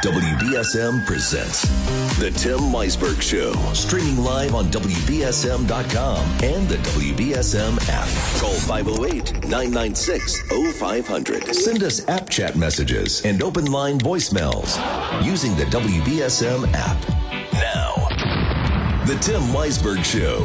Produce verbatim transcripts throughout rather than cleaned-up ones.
W B S M presents The Tim Weisberg Show. Streaming live on W B S M dot com and the W B S M app. Call five oh eight, nine nine six, oh five hundred. Send us app chat messages and open line voicemails using the W B S M app. Now, The Tim Weisberg Show.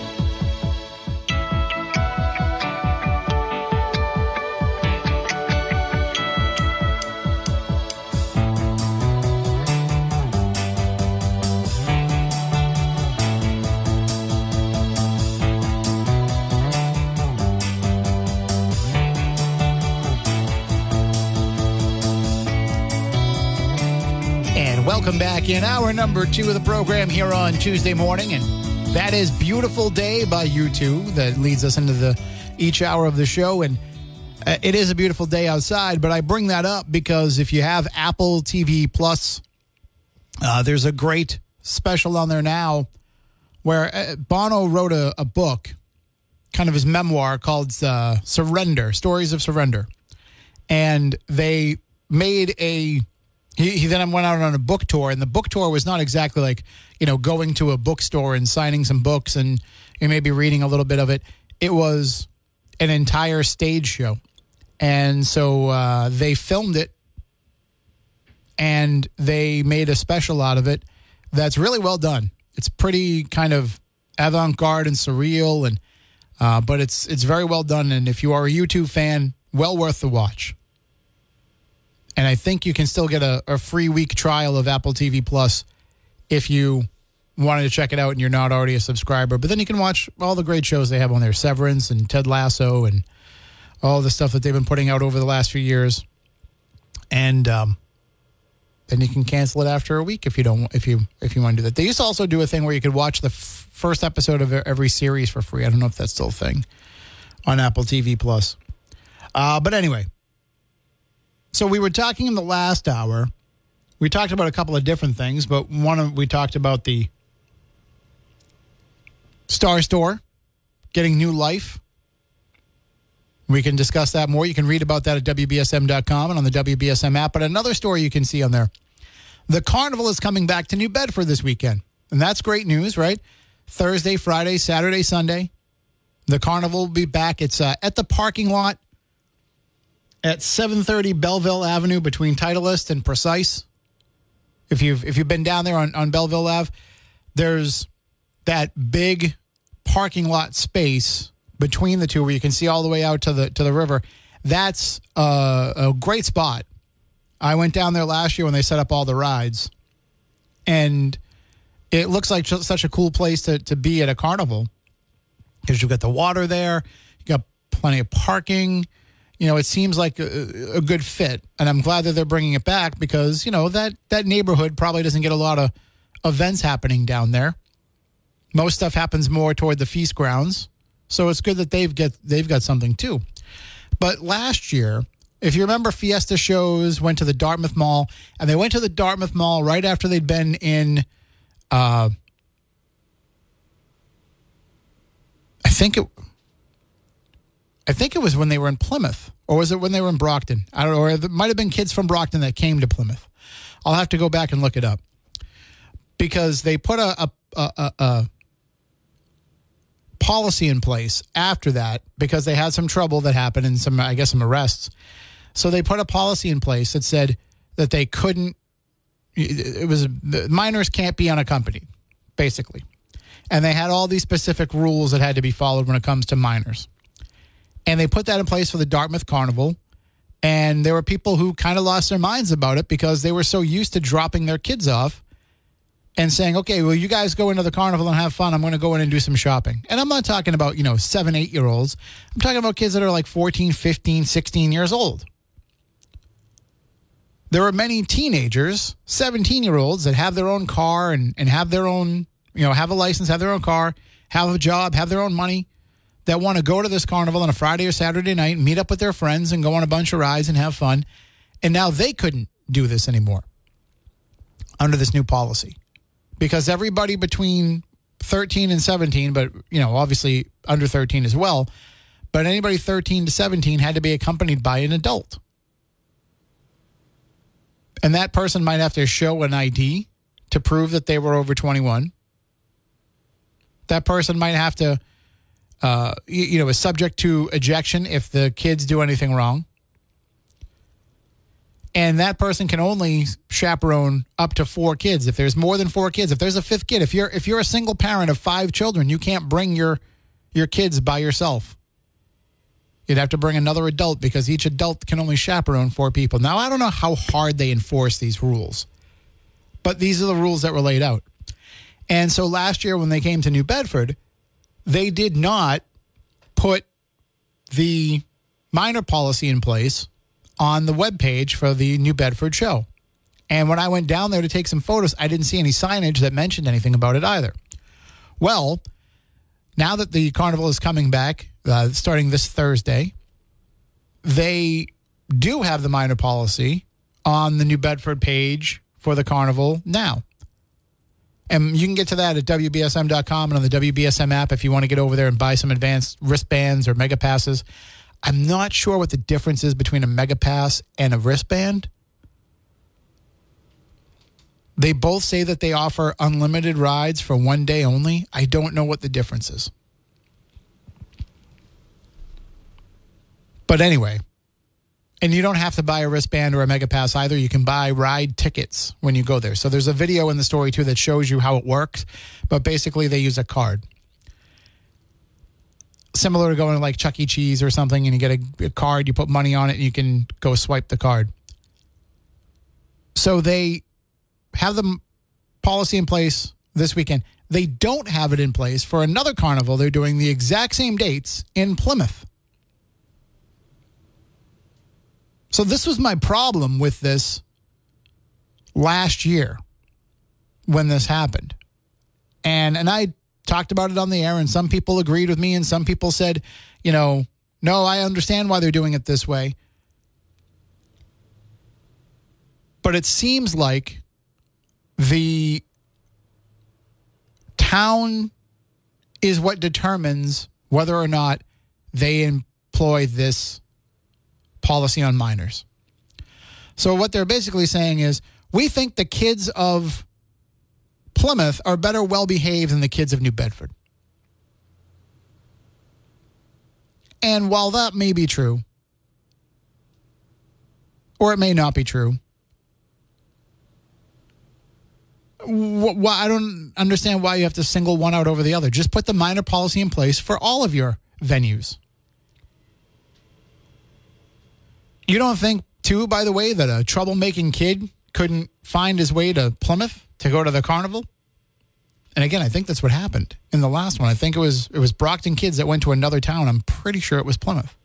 Welcome back in hour number two of the program here on Tuesday morning. And that is Beautiful Day by U two that leads us into the each hour of the show. And uh, it is a beautiful day outside, but I bring that up because if you have Apple T V Plus, uh, there's a great special on there now where uh, Bono wrote a, a book, kind of his memoir called uh, Surrender, Stories of Surrender. And they made a... He, he then went out on a book tour, and the book tour was not exactly like, you know, going to a bookstore and signing some books and, and maybe reading a little bit of it. It was an entire stage show. And so uh, they filmed it, and they made a special out of it that's really well done. It's pretty kind of avant-garde and surreal, and uh, but it's it's very well done. And if you are a U two fan, well worth the watch. And I think you can still get a, a free week trial of Apple T V Plus if you wanted to check it out and you're not already a subscriber. But then you can watch all the great shows they have on there, Severance and Ted Lasso and all the stuff that they've been putting out over the last few years. And um, then you can cancel it after a week if you don't if you if you want to do that. They used to also do a thing where you could watch the f- first episode of every series for free. I don't know if that's still a thing on Apple T V Plus. Uh, but anyway. So we were talking in the last hour, we talked about a couple of different things, but one of we talked about the Star Store getting new life. We can discuss that more. You can read about that at W B S M dot com and on the W B S M app. But another story you can see on there, the Carnival is coming back to New Bedford this weekend. And that's great news, right? Thursday, Friday, Saturday, Sunday. The Carnival will be back. It's uh, at the parking lot at seven thirty Belleville Avenue between Titleist and Precise. If you've if you've been down there on, on Belleville Ave, there's that big parking lot space between the two where you can see all the way out to the to the river. That's a, a great spot. I went down there last year when they set up all the rides, and it looks like such a cool place to, to be at a carnival because you've got the water there, you got plenty of parking. You know, it seems like a, a good fit, and I'm glad that they're bringing it back because, you know, that, that neighborhood probably doesn't get a lot of events happening down there. Most stuff happens more toward the feast grounds, so it's good that they've get they've got something too. But last year, if you remember, Fiesta Shows went to the Dartmouth Mall, and they went to the Dartmouth Mall right after they'd been in, uh, I think it. I think it was when they were in Plymouth, or was it when they were in Brockton? I don't know, or it might have been kids from Brockton that came to Plymouth. I'll have to go back and look it up. Because they put a, a, a, a, a policy in place after that, because they had some trouble that happened and some, I guess, some arrests. So they put a policy in place that said that they couldn't, it was, minors can't be unaccompanied, basically. And they had all these specific rules that had to be followed when it comes to minors. And they put that in place for the Dartmouth Carnival. And there were people who kind of lost their minds about it because they were so used to dropping their kids off and saying, okay, well, you guys go into the carnival and have fun. I'm going to go in and do some shopping. And I'm not talking about, you know, seven, eight-year-olds. I'm talking about kids that are like fourteen, fifteen, sixteen years old. There are many teenagers, seventeen-year-olds, that have their own car and, and have their own, you know, have a license, have their own car, have a job, have their own money, that want to go to this carnival on a Friday or Saturday night, meet up with their friends and go on a bunch of rides and have fun. And now they couldn't do this anymore under this new policy because everybody between thirteen and seventeen, but, you know, obviously under thirteen as well, but anybody thirteen to seventeen had to be accompanied by an adult. And that person might have to show an I D to prove that they were over twenty-one. That person might have to, uh, you, you know, is subject to ejection if the kids do anything wrong. And that person can only chaperone up to four kids. If there's more than four kids, if there's a fifth kid, if you're if you're a single parent of five children, you can't bring your your kids by yourself. You'd have to bring another adult because each adult can only chaperone four people. Now, I don't know how hard they enforce these rules, but these are the rules that were laid out. And so last year when they came to New Bedford, they did not put the minor policy in place on the webpage for the New Bedford show. And when I went down there to take some photos, I didn't see any signage that mentioned anything about it either. Well, now that the carnival is coming back, uh, starting this Thursday, they do have the minor policy on the New Bedford page for the carnival now. And you can get to that at W B S M dot com and on the W B S M app if you want to get over there and buy some advanced wristbands or mega passes. I'm not sure what the difference is between a mega pass and a wristband. They both say that they offer unlimited rides for one day only. I don't know what the difference is. But anyway, and you don't have to buy a wristband or a mega pass either. You can buy ride tickets when you go there. So there's a video in the story too that shows you how it works. But basically they use a card. Similar to going to like Chuck E. Cheese or something and you get a, a card, you put money on it and you can go swipe the card. So they have the policy in place this weekend. They don't have it in place for another carnival. They're doing the exact same dates in Plymouth. So this was my problem with this last year when this happened. And and I talked about it on the air and some people agreed with me and some people said, you know, no, I understand why they're doing it this way. But it seems like the town is what determines whether or not they employ this policy on minors. So what they're basically saying is, we think the kids of Plymouth are better well-behaved than the kids of New Bedford. And while that may be true, or it may not be true, wh- wh- I don't understand why you have to single one out over the other. Just put the minor policy in place for all of your venues. You don't think, too, by the way, that a troublemaking kid couldn't find his way to Plymouth to go to the carnival? And again, I think that's what happened in the last one. I think it was it was Brockton kids that went to another town. I'm pretty sure it was Plymouth.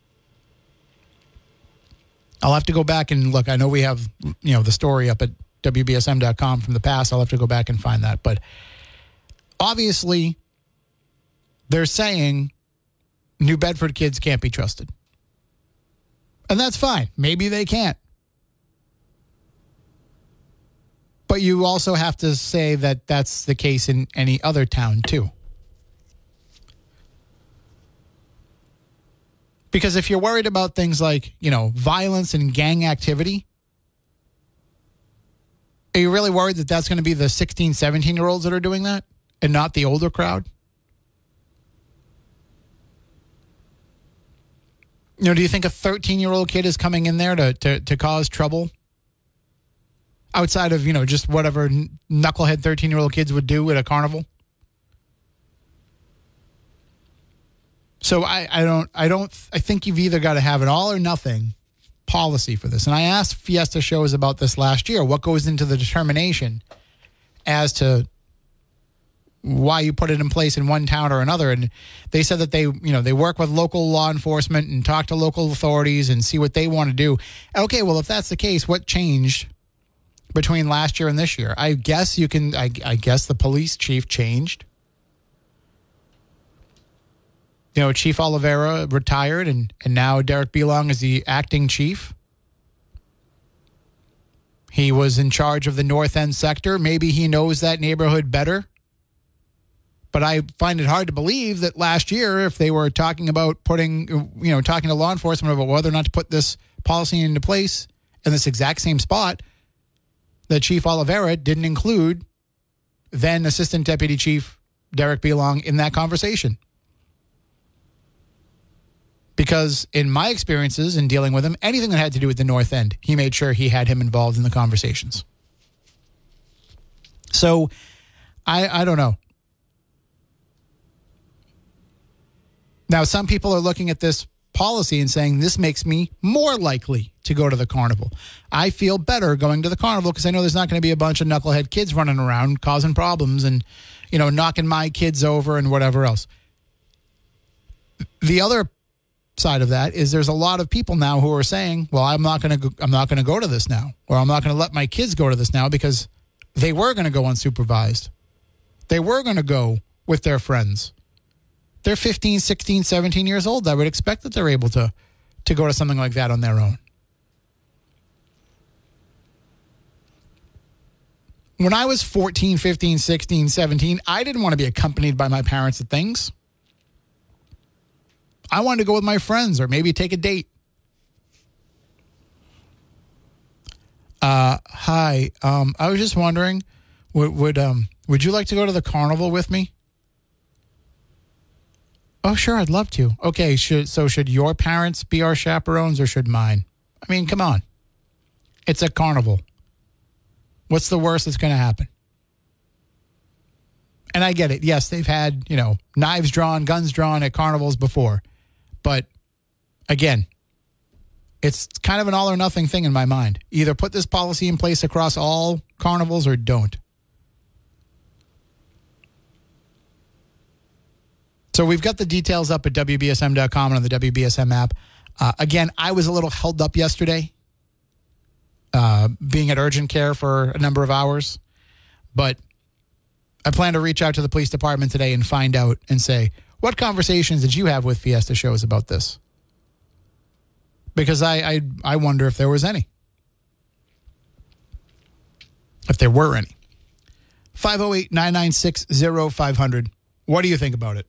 I'll have to go back and look. I know we have, you know, the story up at W B S M dot com from the past. I'll have to go back and find that. But obviously, they're saying New Bedford kids can't be trusted. And that's fine. Maybe they can't. But you also have to say that that's the case in any other town, too. Because if you're worried about things like, you know, violence and gang activity, are you really worried that that's going to be the sixteen, seventeen-year-olds that are doing that and not the older crowd? You know, do you think a thirteen-year-old kid is coming in there to, to, to cause trouble? Outside of, you know, just whatever knucklehead thirteen-year-old kids would do at a carnival? So I, I don't, I don't, I think you've either got to have an all or nothing policy for this. And I asked Fiesta shows about this last year. What goes into the determination as to why you put it in place in one town or another? And they said that they, you know, they work with local law enforcement and talk to local authorities and see what they want to do. Okay, well, if that's the case, what changed between last year and this year? I guess you can, I, I guess the police chief changed. You know, Chief Oliveira retired, and, and now Derek Belong is the acting chief. He was in charge of the North End sector. Maybe he knows that neighborhood better. But I find it hard to believe that last year, if they were talking about putting, you know, talking to law enforcement about whether or not to put this policy into place in this exact same spot, that Chief Oliveira didn't include then Assistant Deputy Chief Derek Belong in that conversation. Because in my experiences in dealing with him, anything that had to do with the North End, he made sure he had him involved in the conversations. So, I, I don't know. Now, some people are looking at this policy and saying this makes me more likely to go to the carnival. I feel better going to the carnival because I know there's not going to be a bunch of knucklehead kids running around causing problems and, you know, knocking my kids over and whatever else. The other side of that is there's a lot of people now who are saying, well, I'm not going to I'm not going to go to this now, or I'm not going to let my kids go to this now because they were going to go unsupervised. They were going to go with their friends. They're fifteen, sixteen, seventeen years old. I would expect that they're able to, to go to something like that on their own. When I was fourteen, fifteen, sixteen, seventeen, I didn't want to be accompanied by my parents at things. I wanted to go with my friends or maybe take a date. Uh, hi, um, I was just wondering, would would um would you like to go to the carnival with me? Oh, sure, I'd love to. Okay, should so should your parents be our chaperones or should mine? I mean, come on. It's a carnival. What's the worst that's going to happen? And I get it. Yes, they've had, you know, knives drawn, guns drawn at carnivals before. But again, it's kind of an all or nothing thing in my mind. Either put this policy in place across all carnivals or don't. So we've got the details up at W B S M dot com and on the W B S M app. Uh, again, I was a little held up yesterday, uh, being at urgent care for a number of hours. But I plan to reach out to the police department today and find out and say, what conversations did you have with Fiesta Shows about this? Because I, I, I wonder if there was any. If there were any. five oh eight, nine nine six, oh five hundred. What do you think about it?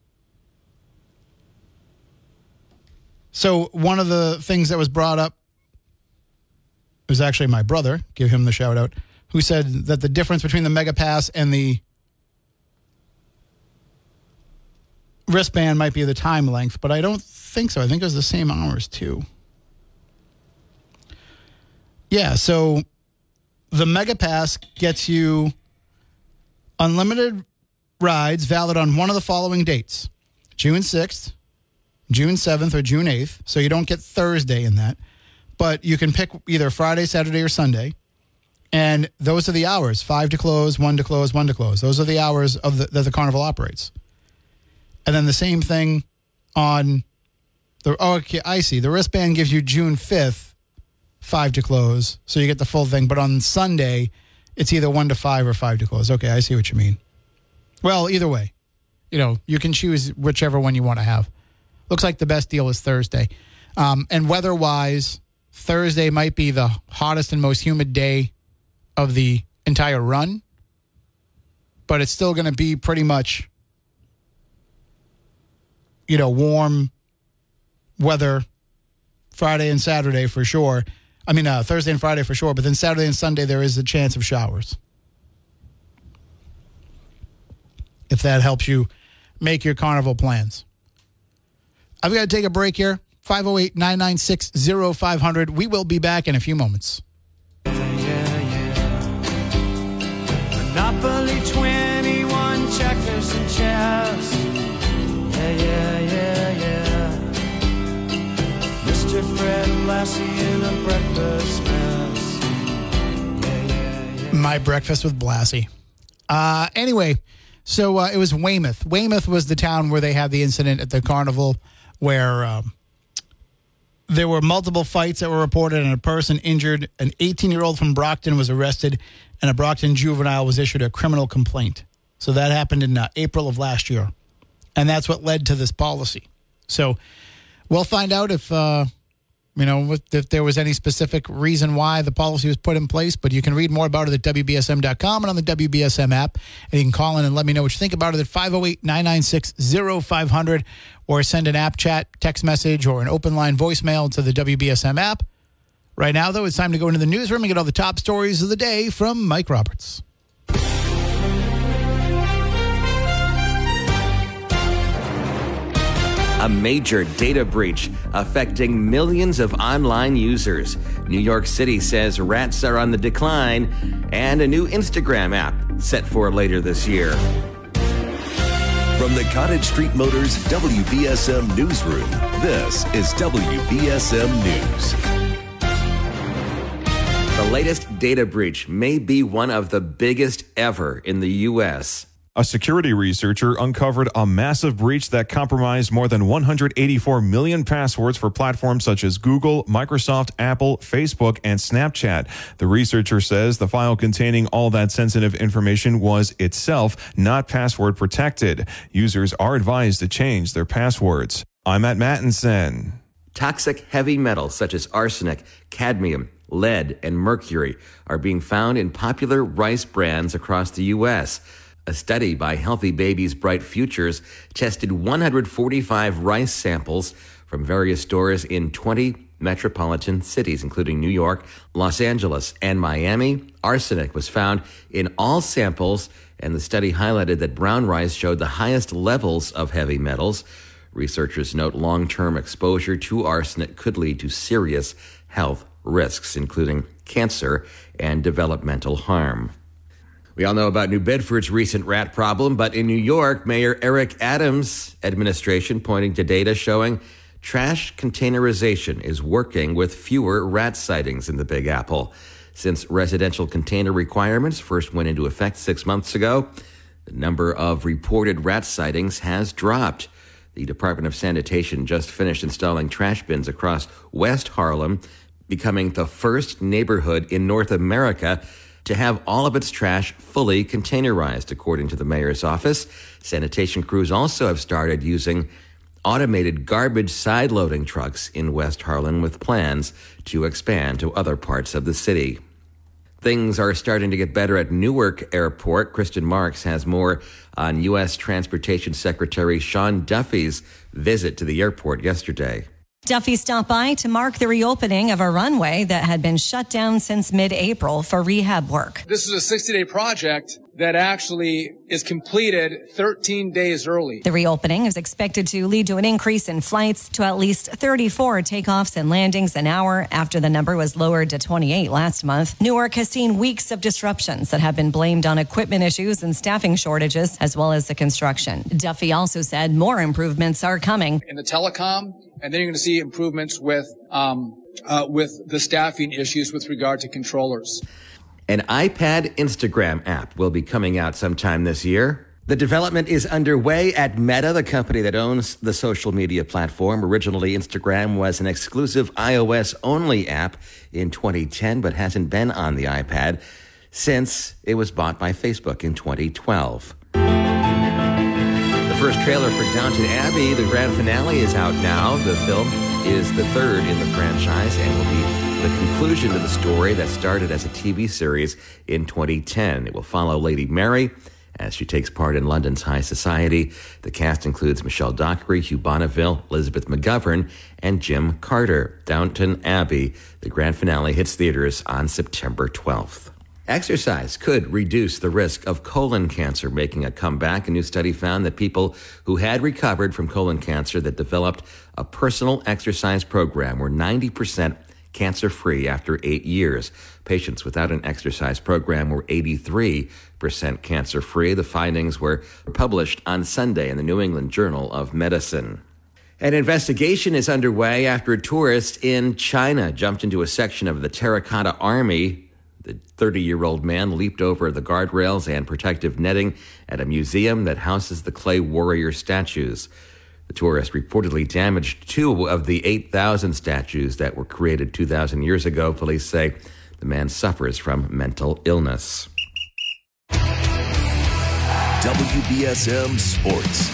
So one of the things that was brought up was actually my brother, give him the shout out, who said that the difference between the Mega Pass and the wristband might be the time length, but I don't think so. I think it was the same hours too. Yeah, so the Mega Pass gets you unlimited rides valid on one of the following dates: June sixth, June seventh, or June eighth. So you don't get Thursday in that. But you can pick either Friday, Saturday, or Sunday. And those are the hours: five to close, one to close, one to close. Those are the hours of the, that the carnival operates. And then the same thing on the, oh, okay, I see. The wristband gives you June fifth, five to close. So you get the full thing. But on Sunday, it's either one to five or five to close. Okay, I see what you mean. Well, either way, you know, you can choose whichever one you want to have. Looks like the best deal is Thursday. Um, and weather-wise, Thursday might be the hottest and most humid day of the entire run. But it's still going to be pretty much, you know, warm weather Friday and Saturday for sure. I mean, uh, Thursday and Friday for sure. But then Saturday and Sunday, there is a chance of showers. If that helps you make your carnival plans. I've got to take a break here. five oh eight, nine nine six, oh five hundred. We will be back in a few moments. Yeah, yeah, yeah. Monopoly twenty-one, checkers and chess. Yeah, yeah, yeah, yeah. Mister Fred Lassie in a breakfast mess. Yeah, yeah, yeah. My breakfast with Blassie. Uh, anyway, so uh, it was Weymouth. Weymouth was the town where they had the incident at the carnival where um, there were multiple fights that were reported and a person injured. An eighteen-year-old from Brockton was arrested, and a Brockton juvenile was issued a criminal complaint. So that happened in uh, April of last year. And that's what led to this policy. So we'll find out if, uh, you know, if there was any specific reason why the policy was put in place. But you can read more about it at W B S M dot com and on the W B S M app. And you can call in and let me know what you think about it at five oh eight, nine nine six, oh five hundred or send an app chat, text message, or an open line voicemail to the W B S M app Right now, though, it's time to go into the newsroom and get all the top stories of the day from Mike Roberts. A major data breach affecting millions of online users. New York City says rats are on the decline, and a new Instagram app set for later this year. From the Cottage Street Motors W B S M Newsroom, this is W B S M News. The latest data breach may be one of the biggest ever in the U S. A security researcher uncovered a massive breach that compromised more than one hundred eighty-four million passwords for platforms such as Google, Microsoft, Apple, Facebook, and Snapchat. The researcher says the file containing all that sensitive information was itself not password protected. Users are advised to change their passwords. I'm Matt Mattinson. Toxic heavy metals such as arsenic, cadmium, lead, and mercury are being found in popular rice brands across the U S. A study by Healthy Babies Bright Futures tested one hundred forty-five rice samples from various stores in twenty metropolitan cities, including New York, Los Angeles, and Miami. Arsenic was found in all samples, and the study highlighted that brown rice showed the highest levels of heavy metals. Researchers note long-term exposure to arsenic could lead to serious health risks, including cancer and developmental harm. We all know about New Bedford's recent rat problem, but in New York, Mayor Eric Adams' administration pointing to data showing trash containerization is working with fewer rat sightings in the Big Apple. Since residential container requirements first went into effect six months ago, the number of reported rat sightings has dropped. The Department of Sanitation just finished installing trash bins across West Harlem, becoming the first neighborhood in North America to have all of its trash fully containerized, according to the mayor's office. Sanitation crews also have started using automated garbage side-loading trucks in West Harlem with plans to expand to other parts of the city. Things are starting to get better at Newark Airport. Kristen Marks has more on U S Transportation Secretary Sean Duffy's visit to the airport yesterday. Duffy stopped by to mark the reopening of a runway that had been shut down since mid-April for rehab work. This is a sixty-day project that actually is completed thirteen days early. The reopening is expected to lead to an increase in flights to at least thirty-four takeoffs and landings an hour after the number was lowered to twenty-eight last month. Newark has seen weeks of disruptions that have been blamed on equipment issues and staffing shortages, as well as the construction. Duffy also said more improvements are coming. In the telecom, and then you're going to see improvements with um, uh, with the staffing issues with regard to controllers. An iPad Instagram app will be coming out sometime this year. The development is underway at Meta, the company that owns the social media platform. Originally, Instagram was an exclusive iOS-only app in twenty ten, but hasn't been on the iPad since it was bought by Facebook in twenty twelve. The first trailer for Downton Abbey, the grand finale, is out now. The film is the third in the franchise and will be the conclusion to the story that started as a T V series in twenty ten. It will follow Lady Mary as she takes part in London's high society. The cast includes Michelle Dockery, Hugh Bonneville, Elizabeth McGovern, and Jim Carter. Downton Abbey, the grand finale, hits theaters on September twelfth. Exercise could reduce the risk of colon cancer making a comeback. A new study found that people who had recovered from colon cancer that developed a personal exercise program were ninety percent cancer-free after eight years. Patients without an exercise program were eighty-three percent cancer-free. The findings were published on Sunday in the New England Journal of Medicine. An investigation is underway after a tourist in China jumped into a section of the Terracotta Army. The thirty-year-old man leaped over the guardrails and protective netting at a museum that houses the clay warrior statues. The tourist reportedly damaged two of the eight thousand statues that were created two thousand years ago. Police say the man suffers from mental illness. W B S M Sports.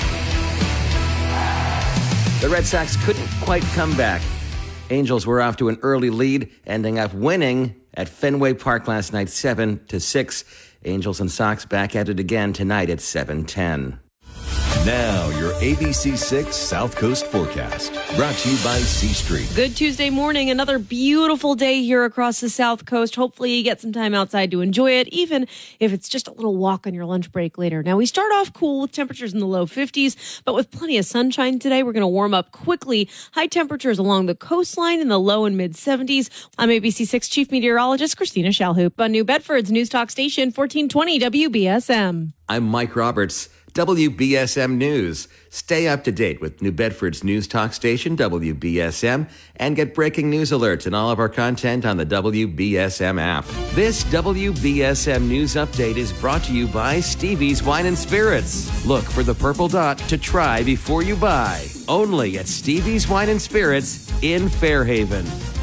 The Red Sox couldn't quite come back. Angels were off to an early lead, ending up winning at Fenway Park last night, seven to six. Angels and Sox back at it again tonight at seven ten. Now, your A B C six South Coast forecast, brought to you by C Street. Good Tuesday morning. Another beautiful day here across the South Coast. Hopefully you get some time outside to enjoy it, even if it's just a little walk on your lunch break later. Now, we start off cool with temperatures in the low fifties, but with plenty of sunshine today, we're going to warm up quickly. High temperatures along the coastline in the low and mid seventies. I'm A B C six Chief Meteorologist Christina Shalhoop on New Bedford's News Talk Station, fourteen twenty W B S M. I'm Mike Roberts, W B S M News. Stay up to date with New Bedford's News Talk Station, W B S M, and get breaking news alerts and all of our content on the W B S M app. This W B S M News Update is brought to you by Stevie's Wine and Spirits. Look for the purple dot to try before you buy. Only at Stevie's Wine and Spirits in Fairhaven.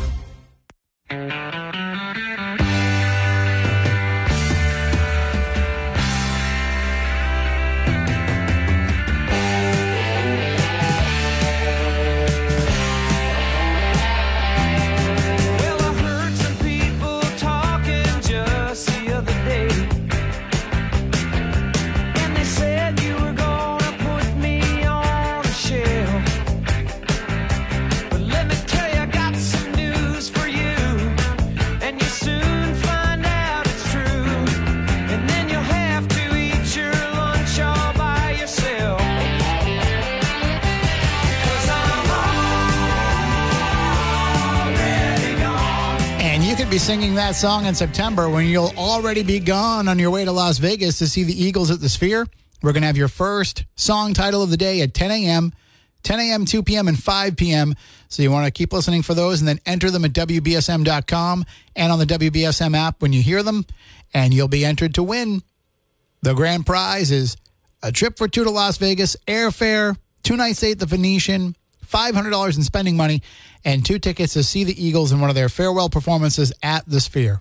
Be singing that song in September when you'll already be gone on your way to Las Vegas to see the Eagles at the Sphere. We're going to have your first song title of the day at ten a.m., ten a.m., two p.m., and five p.m. So you want to keep listening for those and then enter them at W B S M dot com and on the W B S M app when you hear them, and you'll be entered to win. The grand prize is a trip for two to Las Vegas, airfare, two nights stay at the Venetian, five hundred dollars in spending money, and two tickets to see the Eagles in one of their farewell performances at the Sphere.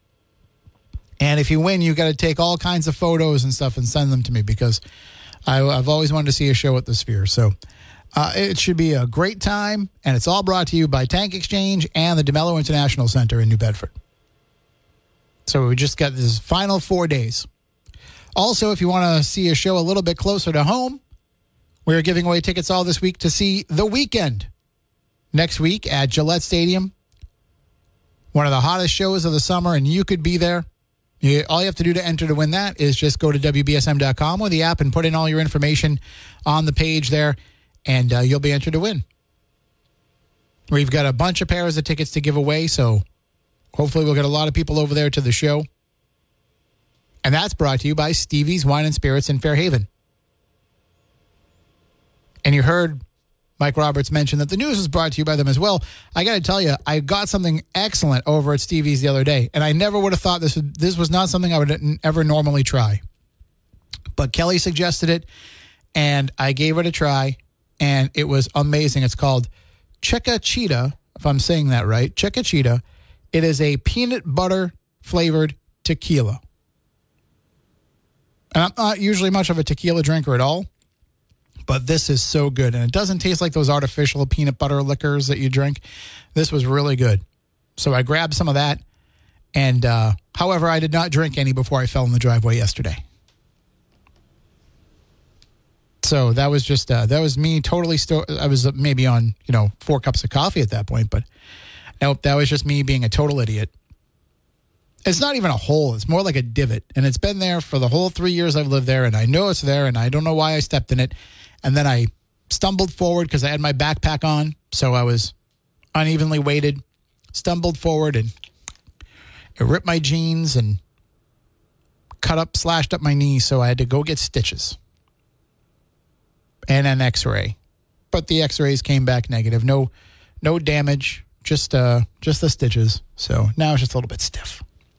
And if you win, you got to take all kinds of photos and stuff and send them to me because I, I've always wanted to see a show at the Sphere. So uh, it should be a great time, and it's all brought to you by Tank Exchange and the DeMello International Center in New Bedford. So we just got this final four days. Also, if you want to see a show a little bit closer to home, we're giving away tickets all this week to see The Weeknd next week at Gillette Stadium. One of the hottest shows of the summer, and you could be there. You, all you have to do to enter to win that is just go to W B S M dot com or the app and put in all your information on the page there, and uh, you'll be entered to win. We've got a bunch of pairs of tickets to give away, so hopefully we'll get a lot of people over there to the show. And that's brought to you by Stevie's Wine and Spirits in Fairhaven. And you heard Mike Roberts mention that the news was brought to you by them as well. I got to tell you, I got something excellent over at Stevie's the other day, and I never would have thought this would, this was not something I would ever normally try. But Kelly suggested it, and I gave it a try, and it was amazing. It's called Chica Cheetah, if I'm saying that right. Chica Cheetah. It is a peanut butter flavored tequila. And I'm not usually much of a tequila drinker at all, but this is so good. And it doesn't taste like those artificial peanut butter liquors that you drink. This was really good. So I grabbed some of that. And, uh, however, I did not drink any before I fell in the driveway yesterday. So that was just, uh, that was me totally, sto- I was maybe on, you know, four cups of coffee at that point. But nope, that was just me being a total idiot. It's not even a hole. It's more like a divot. And it's been there for the whole three years I've lived there. And I know it's there. And I don't know why I stepped in it. And then I stumbled forward because I had my backpack on. So I was unevenly weighted, stumbled forward, and it ripped my jeans and cut up, slashed up my knee. So I had to go get stitches and an x-ray. But the x-rays came back negative. No no damage, just uh, just the stitches. So now it's just a little bit stiff.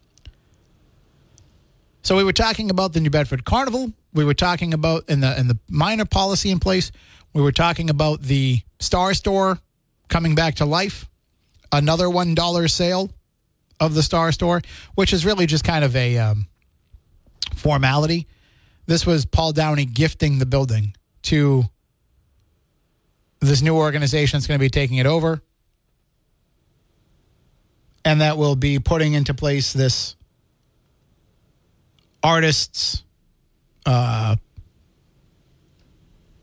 So we were talking about the New Bedford Carnival. We were talking about in the in the minor policy in place. We were talking about the Star Store coming back to life. Another one dollar sale of the Star Store, which is really just kind of a um, formality. This was Paul Downey gifting the building to this new organization that's going to be taking it over. And that will be putting into place this artists' uh,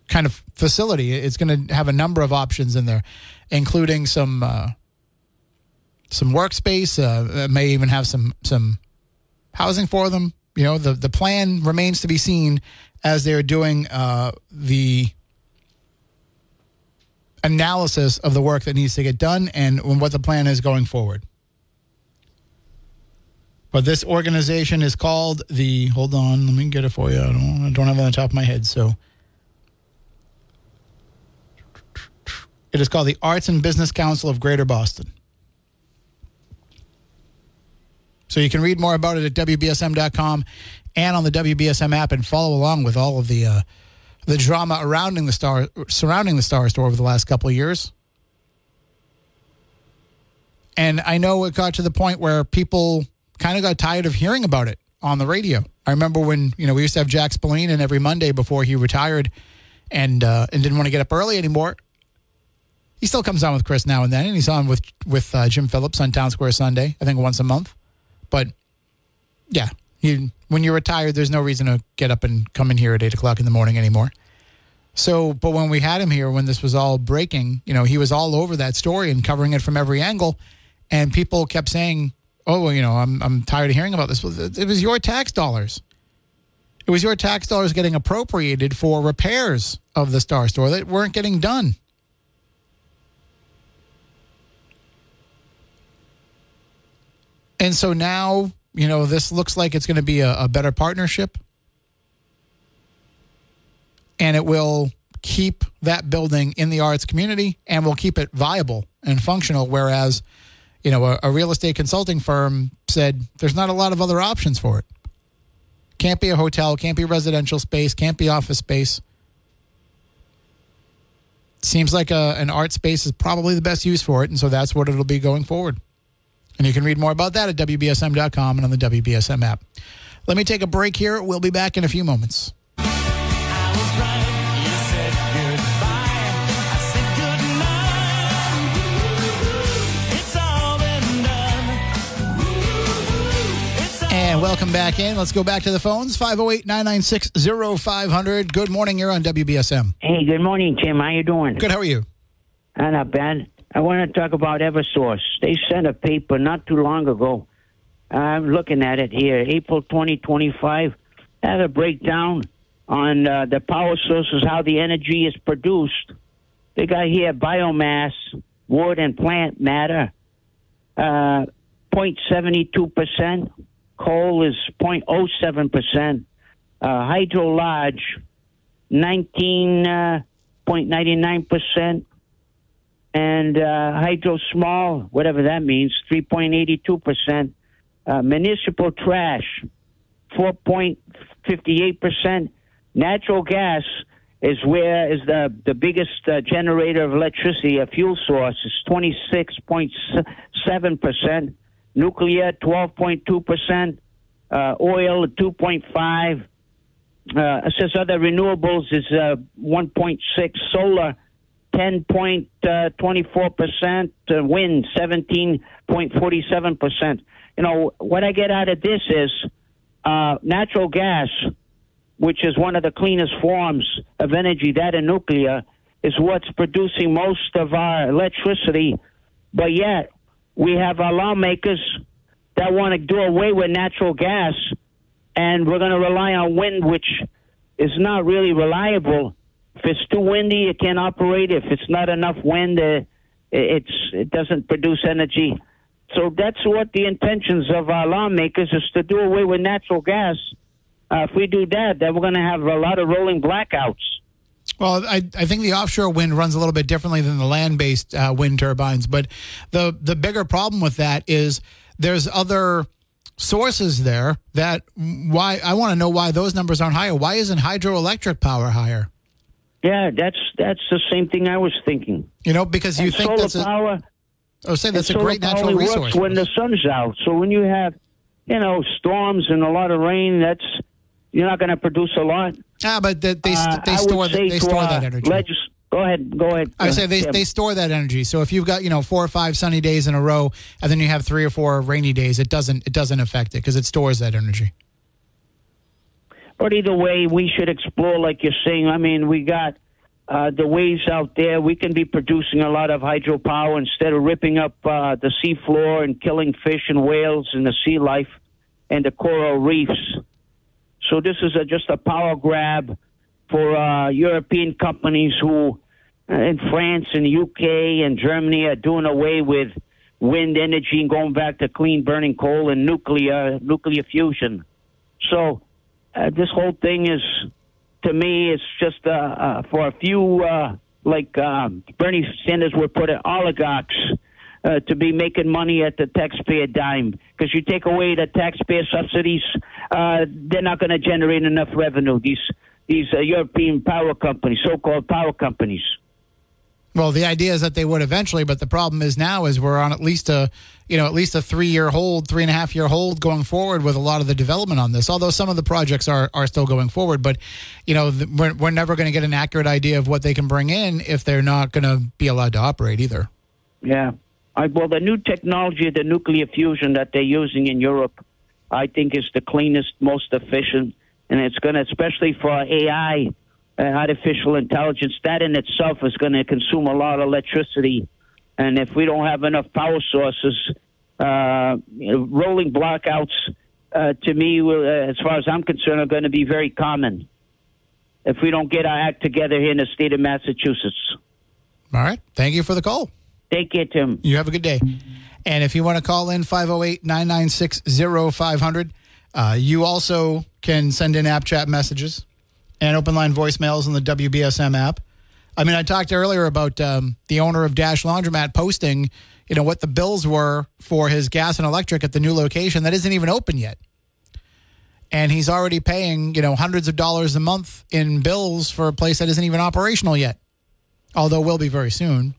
kind of facility. It's going to have a number of options in there, including some uh, some workspace. Uh, it may even have some some housing for them. You know, the the plan remains to be seen as they're doing uh, the analysis of the work that needs to get done and what the plan is going forward. But this organization is called the, hold on, let me get it for you. I don't, I don't have it on the top of my head. So it is called the Arts and Business Council of Greater Boston. So you can read more about it at W B S M dot com and on the W B S M app and follow along with all of the uh, the drama surrounding the star surrounding the Star Store over the last couple of years. And I know it got to the point where people kind of got tired of hearing about it on the radio. I remember when, you know, we used to have Jack Spillane in every Monday before he retired and uh, and didn't want to get up early anymore. He still comes on with Chris now and then, and he's on with, with uh, Jim Phillips on Town Square Sunday, I think once a month. But, yeah, you, when you're retired, there's no reason to get up and come in here at eight o'clock in the morning anymore. So, but when we had him here, when this was all breaking, you know, he was all over that story and covering it from every angle, and people kept saying, oh, well, you know, I'm I'm tired of hearing about this. It was your tax dollars. It was your tax dollars getting appropriated for repairs of the Star Store that weren't getting done. And so now, you know, this looks like it's going to be a, a better partnership. And it will keep that building in the arts community and will keep it viable and functional, whereas, you know, a, a real estate consulting firm said there's not a lot of other options for it. Can't be a hotel, can't be residential space, can't be office space. Seems like a, an art space is probably the best use for it, and so that's what it'll be going forward. And you can read more about that at W B S M dot com and on the W B S M app. Let me take a break here. We'll be back in a few moments. And welcome back in. Let's go back to the phones. five oh eight, nine nine six, oh five hundred. Good morning. You're on W B S M. Hey, good morning, Tim. How you doing? Good. How are you? Uh, not bad. I want to talk about Eversource. They sent a paper not too long ago. I'm looking at it here. April twenty twenty-five. Had a breakdown on uh, the power sources, how the energy is produced. They got here biomass, wood, and plant matter, uh, zero point seven two percent. Coal is zero point zero seven percent. Uh, hydro large, nineteen point nine nine percent. And uh, hydro small, whatever that means, three point eight two percent. Uh, municipal trash, four point five eight percent. Natural gas is where is the, the biggest uh, generator of electricity, a fuel source, is twenty-six point seven percent. Nuclear, twelve point two percent. Uh, oil, two point five. Uh, it says other renewables is uh, one point six. Solar, ten point two four percent. Uh, wind, seventeen point four seven percent. You know, what I get out of this is uh, natural gas, which is one of the cleanest forms of energy, that and nuclear, is what's producing most of our electricity. But yet, we have our lawmakers that want to do away with natural gas, and we're going to rely on wind, which is not really reliable. If it's too windy, it can't operate. If it's not enough wind, uh, it's it doesn't produce energy. So that's what the intentions of our lawmakers is to do away with natural gas. Uh, if we do that, then we're going to have a lot of rolling blackouts. Well, I, I think the offshore wind runs a little bit differently than the land-based uh, wind turbines, but the the bigger problem with that is there's other sources there that why I want to know why those numbers aren't higher. Why isn't hydroelectric power higher? Yeah, that's that's the same thing I was thinking. You know, because you and think solar that's a, power. I would say that's a great power natural only resource. works when the sun's out. So when you have, you know, storms and a lot of rain, that's you're not going to produce a lot. Ah, but they they, Uh, they I would store say they to, store uh, that energy. legis- go ahead, go ahead. I would say they Tim. they store that energy. So if you've got, you know, four or five sunny days in a row, and then you have three or four rainy days, it doesn't it doesn't affect it because it stores that energy. But either way, we should explore, like you're saying. I mean, we got uh, the waves out there, we can be producing a lot of hydropower instead of ripping up uh, the seafloor and killing fish and whales and the sea life and the coral reefs. So this is a, just a power grab for uh, European companies who, uh, in France and the U K and Germany, are doing away with wind energy and going back to clean burning coal and nuclear nuclear fusion. So uh, this whole thing is, to me, it's just uh, uh, for a few, uh, like uh, Bernie Sanders would put it, oligarchs uh, to be making money at the taxpayer dime. Because you take away the taxpayer subsidies, uh, they're not going to generate enough revenue. These these uh, European power companies, so-called power companies. Well, the idea is that they would eventually, but the problem is now is we're on at least a, you know, at least a three-year hold, three and a half year hold going forward with a lot of the development on this. Although some of the projects are are still going forward, but you know, the, we're we're never going to get an accurate idea of what they can bring in if they're not going to be allowed to operate either. Yeah, I, well, the new technology, the nuclear fusion that they're using in Europe, I think is the cleanest, most efficient, and it's going to, especially for A I. Uh, artificial intelligence, that in itself is going to consume a lot of electricity. And if we don't have enough power sources, uh, you know, rolling blackouts, uh, to me, will, uh, as far as I'm concerned, are going to be very common if we don't get our act together here in the state of Massachusetts. All right. Thank you for the call. Take care, Tim. You have a good day. And if you want to call in, five oh eight, nine nine six, oh five hundred. Uh, you also can send in app chat messages and open line voicemails on the W B S M app. I mean, I talked earlier about um, the owner of Dash Laundromat posting, you know, what the bills were for his gas and electric at the new location that isn't even open yet. And he's already paying, you know, hundreds of dollars a month in bills for a place that isn't even operational yet, although will be very soon.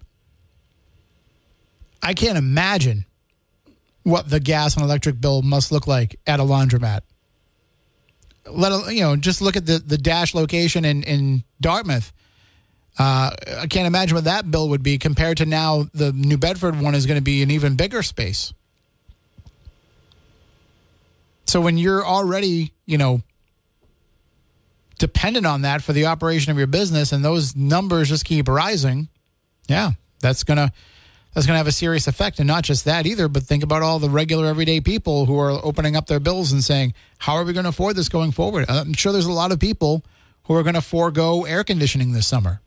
I can't imagine what the gas and electric bill must look like at a laundromat. Let you know, just look at the, the Dash location in, in Dartmouth. Uh, I can't imagine what that bill would be compared to now the New Bedford one is going to be an even bigger space. So when you're already, you know, dependent on that for the operation of your business and those numbers just keep rising, yeah, that's going to that's going to have a serious effect. And not just that either, but think about all the regular everyday people who are opening up their bills and saying, how are we going to afford this going forward? I'm sure there's a lot of people who are going to forego air conditioning this summer.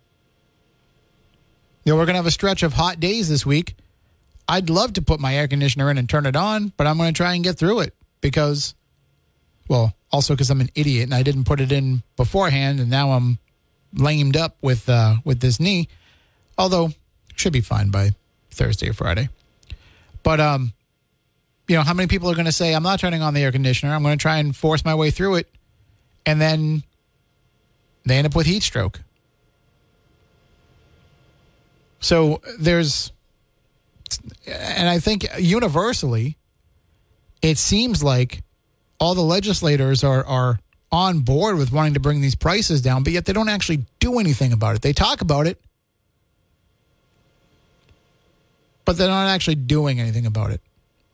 You know, we're going to have a stretch of hot days this week. I'd love to put my air conditioner in and turn it on, but I'm going to try and get through it because, well, also because I'm an idiot and I didn't put it in beforehand and now I'm lamed up with uh, with this knee. Although, should be fine by Thursday or Friday. But, um, you know, how many people are going to say, I'm not turning on the air conditioner. I'm going to try and force my way through it. And then they end up with heat stroke. So there's, and I think universally, it seems like all the legislators are, are on board with wanting to bring these prices down, but yet they don't actually do anything about it. They talk about it, but they're not actually doing anything about it.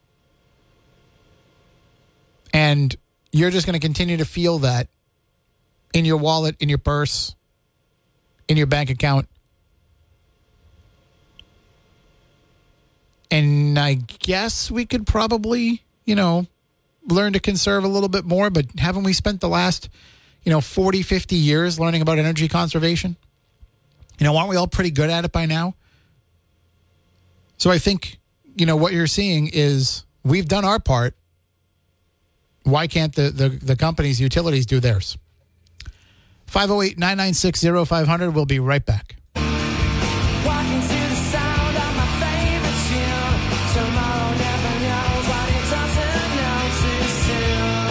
And you're just going to continue to feel that in your wallet, in your purse, in your bank account. And I guess we could probably, you know, learn to conserve a little bit more, but haven't we spent the last, you know, forty, fifty years learning about energy conservation? You know, aren't we all pretty good at it by now? So I think, you know, what you're seeing is we've done our part. Why can't the, the, the companies, utilities do theirs? five oh eight, nine nine six, oh five hundred. We'll be right back. Walking to the sound of my favorite tune. Tomorrow never knows what it doesn't know too soon.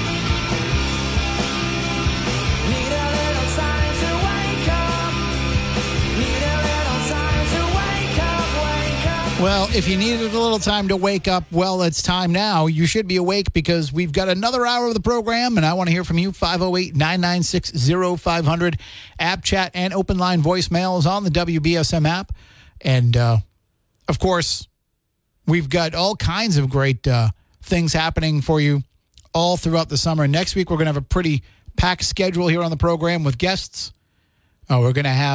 Need a little time to wake up. Need a little time to wake up, wake up. Well, if you needed a little time to wake up, well, it's time now. You should be awake because we've got another hour of the program, and I want to hear from you. five oh eight, nine nine six, oh five hundred. App chat and open line voicemails on the W B S M app. And, uh, of course, we've got all kinds of great uh, things happening for you all throughout the summer. Next week, we're going to have a pretty packed schedule here on the program with guests. Uh, we're going to have